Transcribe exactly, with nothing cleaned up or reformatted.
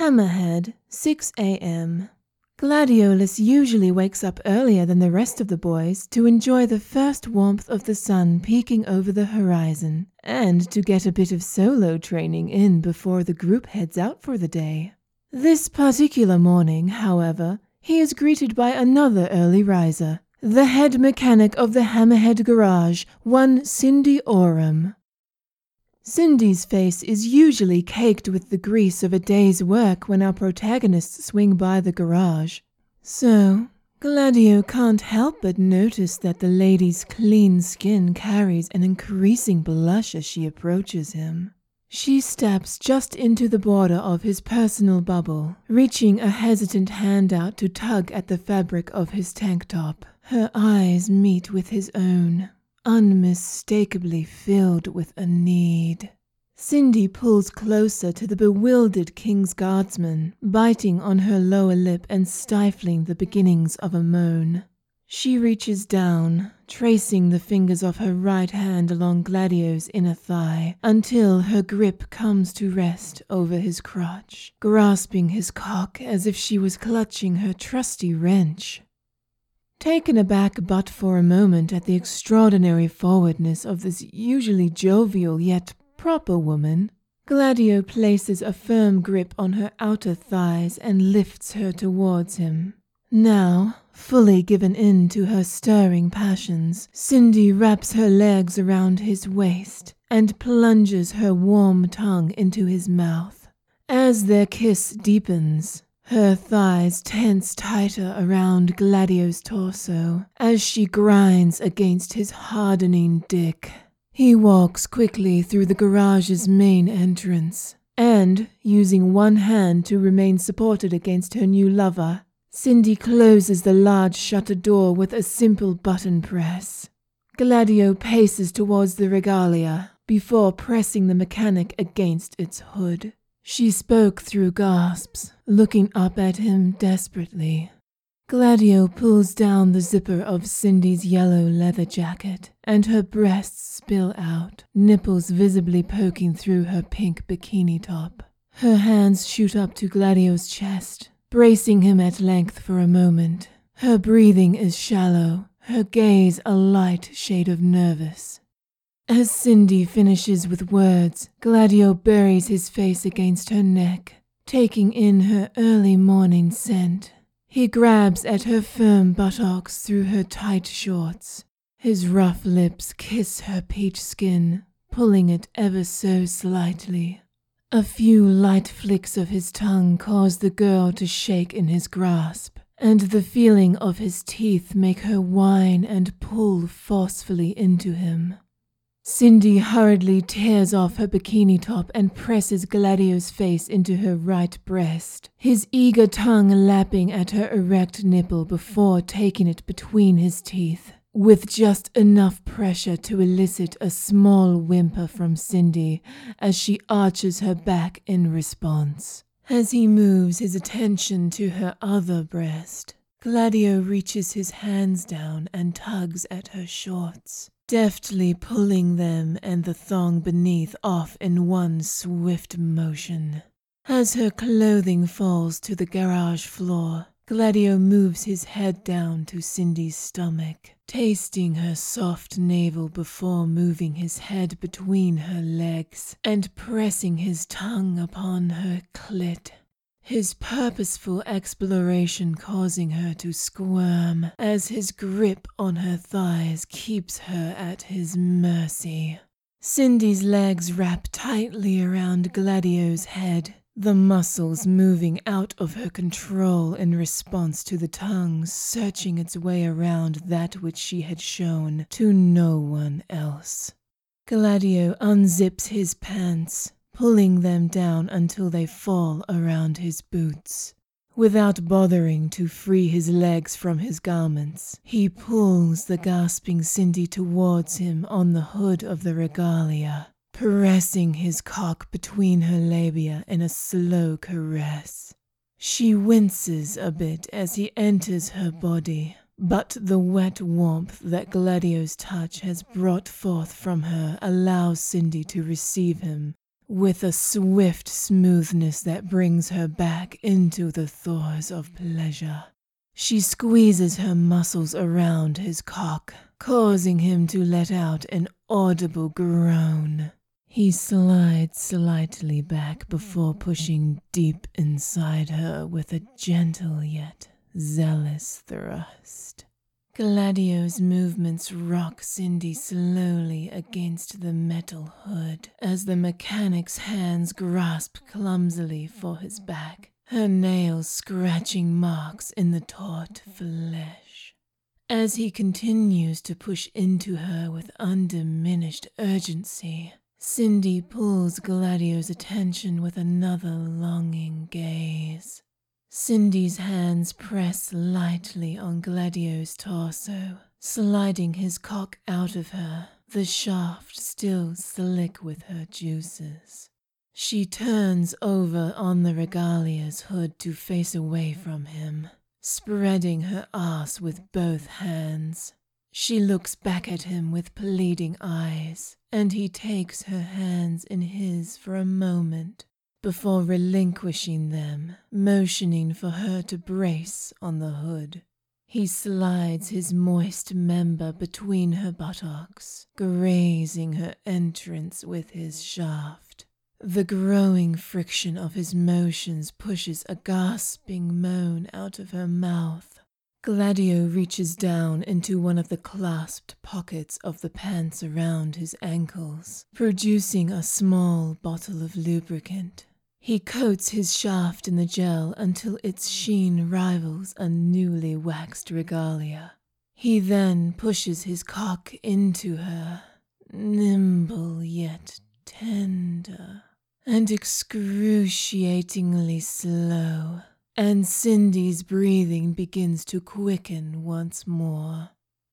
Hammerhead, six a.m. Gladiolus usually wakes up earlier than the rest of the boys to enjoy the first warmth of the sun peeking over the horizon, and to get a bit of solo training in before the group heads out for the day. This particular morning, however, he is greeted by another early riser, the head mechanic of the Hammerhead garage, one Cindy Oram. Cindy's face is usually caked with the grease of a day's work when our protagonists swing by the garage. So, Gladio can't help but notice that the lady's clean skin carries an increasing blush as she approaches him. She steps just into the border of his personal bubble, reaching a hesitant hand out to tug at the fabric of his tank top. Her eyes meet with his own, unmistakably filled with a need. Cindy pulls closer to the bewildered King's Guardsman, biting on her lower lip and stifling the beginnings of a moan. She reaches down, tracing the fingers of her right hand along Gladio's inner thigh, until her grip comes to rest over his crotch, grasping his cock as if she was clutching her trusty wrench. Taken aback but for a moment at the extraordinary forwardness of this usually jovial yet proper woman, Gladio places a firm grip on her outer thighs and lifts her towards him. Now, fully given in to her stirring passions, Cindy wraps her legs around his waist and plunges her warm tongue into his mouth. As their kiss deepens, her thighs tense tighter around Gladio's torso as she grinds against his hardening dick. He walks quickly through the garage's main entrance, and, using one hand to remain supported against her new lover, Cindy closes the large shutter door with a simple button press. Gladio paces towards the regalia before pressing the mechanic against its hood. She spoke through gasps, looking up at him desperately. Gladio pulls down the zipper of Cindy's yellow leather jacket, and her breasts spill out, nipples visibly poking through her pink bikini top. Her hands shoot up to Gladio's chest, bracing him at length for a moment. Her breathing is shallow, her gaze a light shade of nervous. As Cindy finishes with words, Gladio buries his face against her neck, taking in her early morning scent. He grabs at her firm buttocks through her tight shorts. His rough lips kiss her peach skin, pulling it ever so slightly. A few light flicks of his tongue cause the girl to shake in his grasp, and the feeling of his teeth make her whine and pull forcefully into him. Cindy hurriedly tears off her bikini top and presses Gladio's face into her right breast, his eager tongue lapping at her erect nipple before taking it between his teeth, with just enough pressure to elicit a small whimper from Cindy as she arches her back in response. As he moves his attention to her other breast, Gladio reaches his hands down and tugs at her shorts, deftly pulling them and the thong beneath off in one swift motion. As her clothing falls to the garage floor, Gladio moves his head down to Cindy's stomach, tasting her soft navel before moving his head between her legs and pressing his tongue upon her clit. His purposeful exploration causing her to squirm as his grip on her thighs keeps her at his mercy. Cindy's legs wrap tightly around Gladio's head, the muscles moving out of her control in response to the tongue searching its way around that which she had shown to no one else. Gladio unzips his pants, pulling them down until they fall around his boots. Without bothering to free his legs from his garments, he pulls the gasping Cindy towards him on the hood of the regalia, pressing his cock between her labia in a slow caress. She winces a bit as he enters her body, but the wet warmth that Gladio's touch has brought forth from her allows Cindy to receive him with a swift smoothness that brings her back into the throes of pleasure. She squeezes her muscles around his cock, causing him to let out an audible groan. He slides slightly back before pushing deep inside her with a gentle yet zealous thrust. Gladio's movements rock Cindy slowly against the metal hood as the mechanic's hands grasp clumsily for his back, her nails scratching marks in the taut flesh. As he continues to push into her with undiminished urgency, Cindy pulls Gladio's attention with another longing gaze. Cindy's hands press lightly on Gladio's torso, sliding his cock out of her, the shaft still slick with her juices. She turns over on the regalia's hood to face away from him, spreading her ass with both hands. She looks back at him with pleading eyes, and he takes her hands in his for a moment before relinquishing them, motioning for her to brace on the hood. He slides his moist member between her buttocks, grazing her entrance with his shaft. The growing friction of his motions pushes a gasping moan out of her mouth. Gladio reaches down into one of the clasped pockets of the pants around his ankles, producing a small bottle of lubricant. He coats his shaft in the gel until its sheen rivals a newly waxed regalia. He then pushes his cock into her, nimble yet tender, and excruciatingly slow, and Cindy's breathing begins to quicken once more.